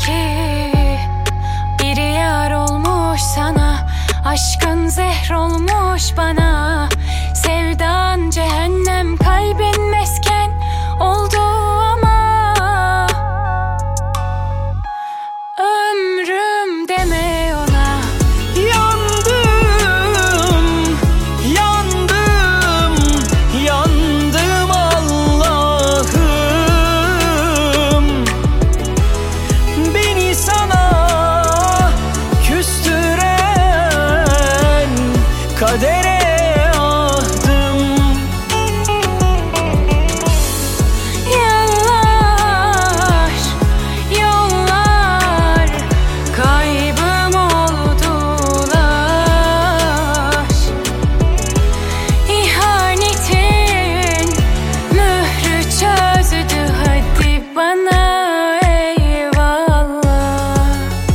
ki biri yar olmuş sana, aşkın zehr olmuş bana. Sevdan cehennem, kalbin mesken oldu ama ömrüm deme ona. Yandım, yandım, yandım Allah'ım. Beni sana küstüren kadere ahdım. Yıllar, yollar kaybım oldular. İhanetin mührü çözdü, hadi bana eyvallah.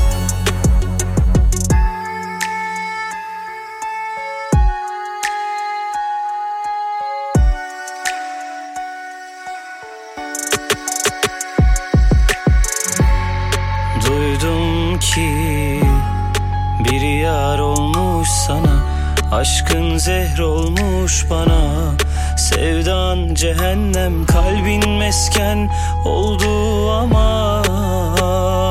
Duydum ki biri yar olmuş sana, aşkın zehr olmuş bana. Sevdan cehennem, kalbin mesken oldu ama